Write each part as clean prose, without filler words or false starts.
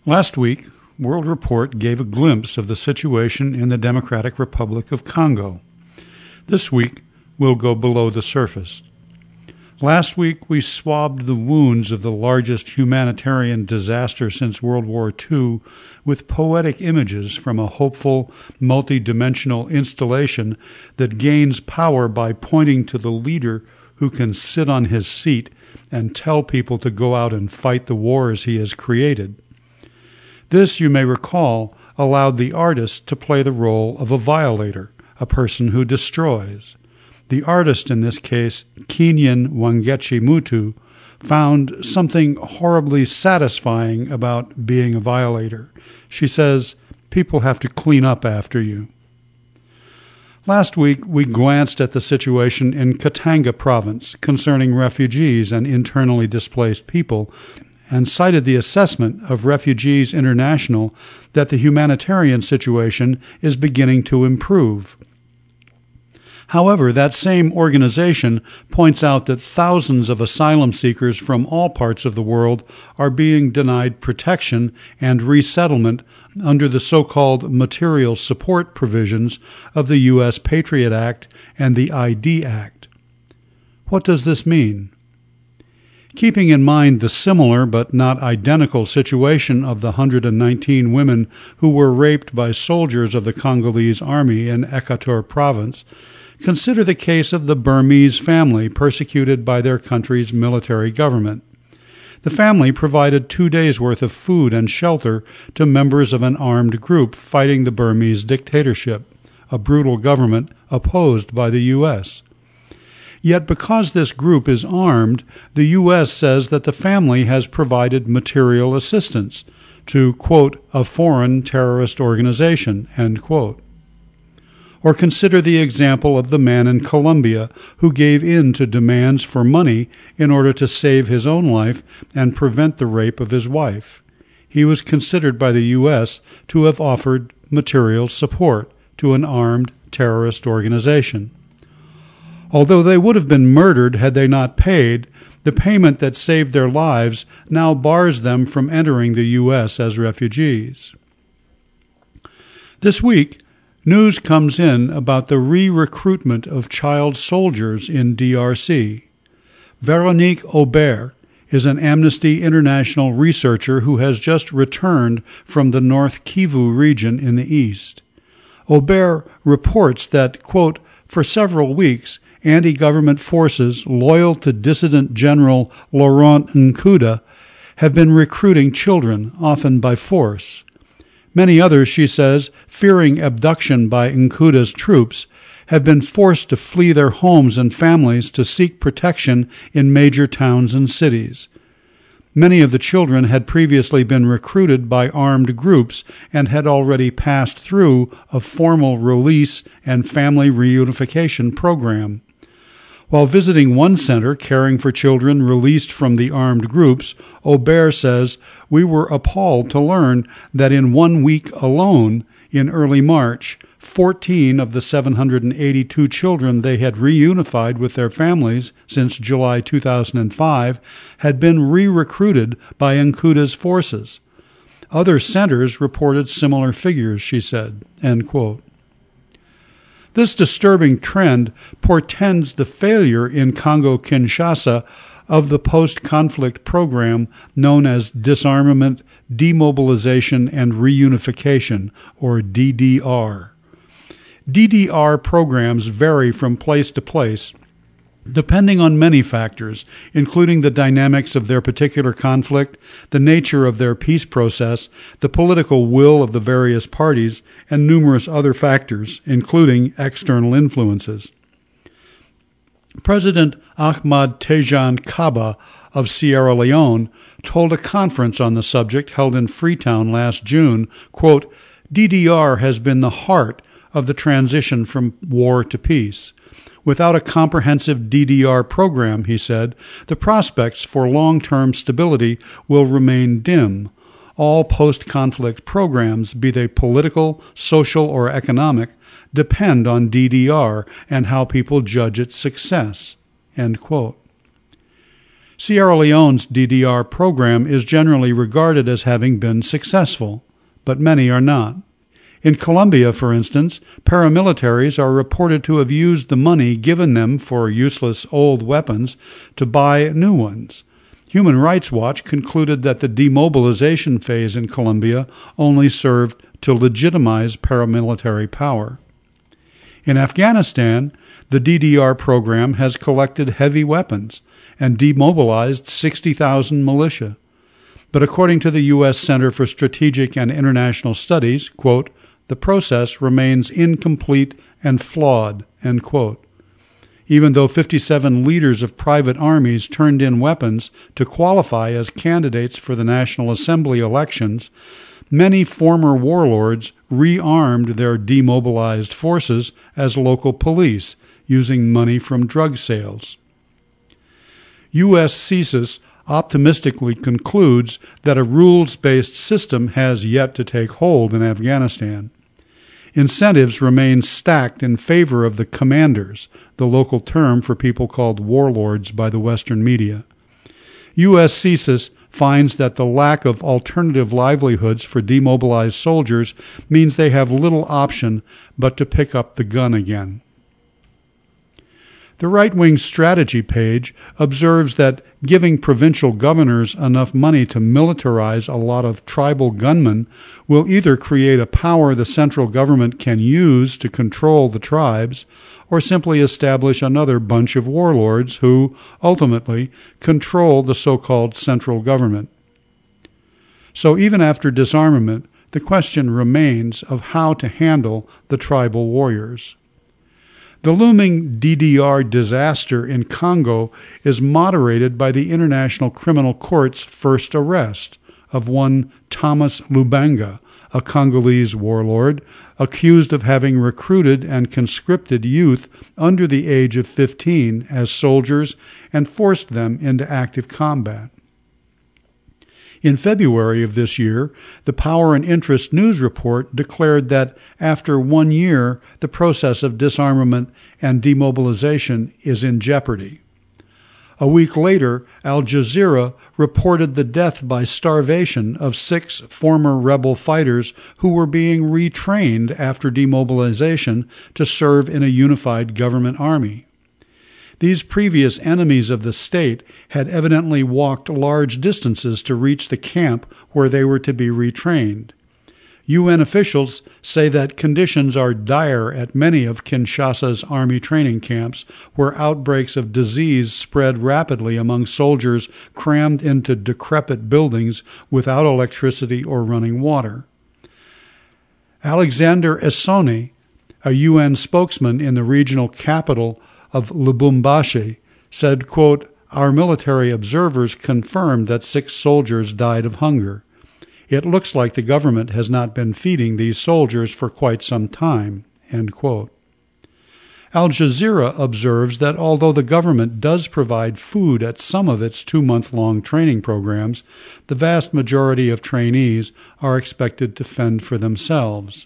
Last week, World Report gave a glimpse of the situation in the Democratic Republic of Congo. This week, we'll go below the surface. Last week, we swabbed the wounds of the largest humanitarian disaster since World War II with poetic images from a hopeful, multi-dimensional installation that gains power by pointing to the leader who can sit on his seat and tell people to go out and fight the wars he has created. This, you may recall, allowed the artist to play the role of a violator, a person who destroys. The artist in this case, Kenyan Wangechi Mutu, found something horribly satisfying about being a violator. She says, people have to clean up after you. Last week, we glanced at the situation in Katanga province concerning refugees and internally displaced people, and cited the assessment of Refugees International that the humanitarian situation is beginning to improve. However, that same organization points out that thousands of asylum seekers from all parts of the world are being denied protection and resettlement under the so-called material support provisions of the U.S. Patriot Act and the ID Act. What does this mean? Keeping in mind the similar but not identical situation of the 119 women who were raped by soldiers of the Congolese army in Equateur province, consider the case of the Burmese family persecuted by their country's military government. The family provided 2 days' worth of food and shelter to members of an armed group fighting the Burmese dictatorship, a brutal government opposed by the U.S. Yet because this group is armed, the U.S. says that the family has provided material assistance to, quote, a foreign terrorist organization, end quote. Or consider the example of the man in Colombia who gave in to demands for money in order to save his own life and prevent the rape of his wife. He was considered by the U.S. to have offered material support to an armed terrorist organization. Although they would have been murdered had they not paid, the payment that saved their lives now bars them from entering the U.S. as refugees. This week, news comes in about the re-recruitment of child soldiers in DRC. Veronique Aubert is an Amnesty International researcher who has just returned from the North Kivu region in the east. Aubert reports that, quote, for several weeks, anti-government forces loyal to dissident General Laurent Nkuda have been recruiting children, often by force. Many others, she says, fearing abduction by Nkuda's troops, have been forced to flee their homes and families to seek protection in major towns and cities. Many of the children had previously been recruited by armed groups and had already passed through a formal release and family reunification program. While visiting one center caring for children released from the armed groups, Aubert says, we were appalled to learn that in 1 week alone, in early March, 14 of the 782 children they had reunified with their families since July 2005 had been re-recruited by Nkuda's forces. Other centers reported similar figures, she said, end quote. This disturbing trend portends the failure in Congo-Kinshasa of the post-conflict program known as Disarmament, Demobilization, and Reunification, or DDR. DDR programs vary from place to place, depending on many factors, including the dynamics of their particular conflict, the nature of their peace process, the political will of the various parties, and numerous other factors, including external influences. President Ahmad Tejan Kaba of Sierra Leone told a conference on the subject held in Freetown last June, quote, DDR has been the heart of the transition from war to peace. Without a comprehensive DDR program, he said, the prospects for long-term stability will remain dim. All post-conflict programs, be they political, social, or economic, depend on DDR and how people judge its success. End quote. Sierra Leone's DDR program is generally regarded as having been successful, but many are not. In Colombia, for instance, paramilitaries are reported to have used the money given them for useless old weapons to buy new ones. Human Rights Watch concluded that the demobilization phase in Colombia only served to legitimize paramilitary power. In Afghanistan, the DDR program has collected heavy weapons and demobilized 60,000 militia. But according to the U.S. Center for Strategic and International Studies, quote, the process remains incomplete and flawed, end quote. Even though 57 leaders of private armies turned in weapons to qualify as candidates for the National Assembly elections, many former warlords rearmed their demobilized forces as local police, using money from drug sales. U.S. CSIS optimistically concludes that a rules-based system has yet to take hold in Afghanistan. Incentives remain stacked in favor of the commanders, the local term for people called warlords by the Western media. U.S. CSIS finds that the lack of alternative livelihoods for demobilized soldiers means they have little option but to pick up the gun again. The right-wing strategy page observes that giving provincial governors enough money to militarize a lot of tribal gunmen will either create a power the central government can use to control the tribes, or simply establish another bunch of warlords who, ultimately, control the so-called central government. So even after disarmament, the question remains of how to handle the tribal warriors. The looming DDR disaster in Congo is moderated by the International Criminal Court's first arrest of one Thomas Lubanga, a Congolese warlord, accused of having recruited and conscripted youth under the age of 15 as soldiers and forced them into active combat. In February of this year, the Power and Interest News Report declared that after 1 year, the process of disarmament and demobilization is in jeopardy. A week later, Al Jazeera reported the death by starvation of 6 former rebel fighters who were being retrained after demobilization to serve in a unified government army. These previous enemies of the state had evidently walked large distances to reach the camp where they were to be retrained. UN officials say that conditions are dire at many of Kinshasa's army training camps, where outbreaks of disease spread rapidly among soldiers crammed into decrepit buildings without electricity or running water. Alexander Essoni, a UN spokesman in the regional capital of Lubumbashi, said, quote, our military observers confirmed that 6 soldiers died of hunger. It looks like the government has not been feeding these soldiers for quite some time, end quote. Al Jazeera observes that although the government does provide food at some of its 2-month-long training programs, the vast majority of trainees are expected to fend for themselves.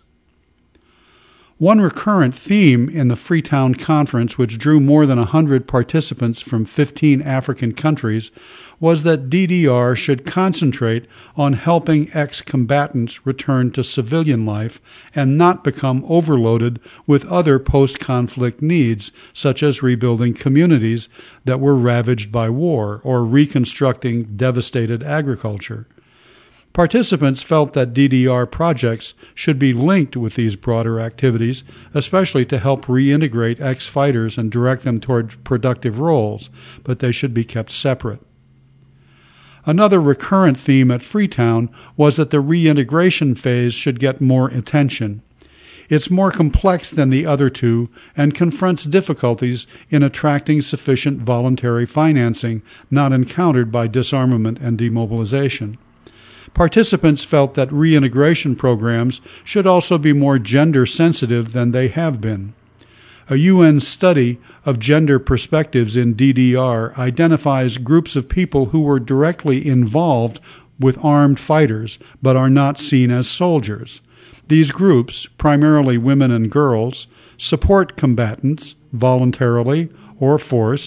One recurrent theme in the Freetown Conference, which drew more than 100 participants from 15 African countries, was that DDR should concentrate on helping ex-combatants return to civilian life and not become overloaded with other post-conflict needs, such as rebuilding communities that were ravaged by war or reconstructing devastated agriculture. Participants felt that DDR projects should be linked with these broader activities, especially to help reintegrate ex-fighters and direct them toward productive roles, but they should be kept separate. Another recurrent theme at Freetown was that the reintegration phase should get more attention. It's more complex than the other two and confronts difficulties in attracting sufficient voluntary financing not encountered by disarmament and demobilization. Participants felt that reintegration programs should also be more gender-sensitive than they have been. A UN study of gender perspectives in DDR identifies groups of people who were directly involved with armed fighters but are not seen as soldiers. These groups, primarily women and girls, support combatants, voluntarily or forced,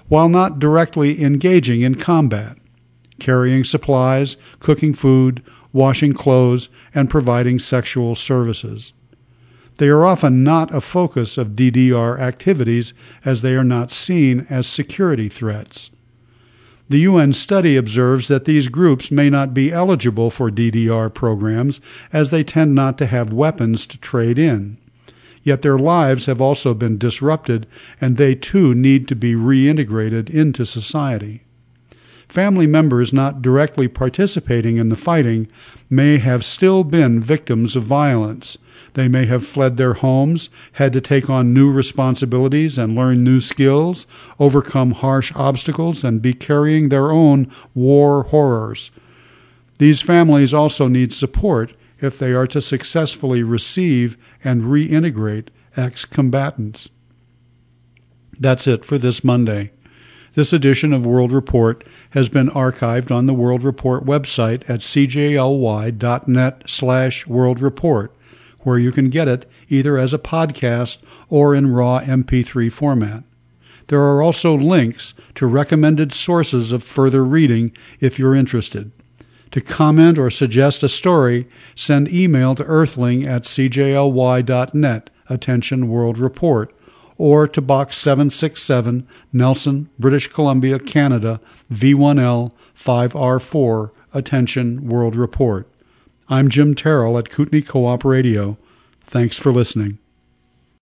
while not directly engaging in combat, carrying supplies, cooking food, washing clothes, and providing sexual services. They are often not a focus of DDR activities as they are not seen as security threats. The UN study observes that these groups may not be eligible for DDR programs as they tend not to have weapons to trade in. Yet their lives have also been disrupted, and they too need to be reintegrated into society. Family members not directly participating in the fighting may have still been victims of violence. They may have fled their homes, had to take on new responsibilities and learn new skills, overcome harsh obstacles, and be carrying their own war horrors. These families also need support if they are to successfully receive and reintegrate ex-combatants. That's it for this Monday. This edition of World Report has been archived on the World Report website at cjly.net/World Report, where you can get it either as a podcast or in raw MP3 format. There are also links to recommended sources of further reading if you're interested. To comment or suggest a story, send email to earthling@cjly.net, attention World Report, or to Box 767, Nelson, British Columbia, Canada, V1L 5R4, attention World Report. I'm Jim Terrell at Kootenai Co-op Radio. Thanks for listening.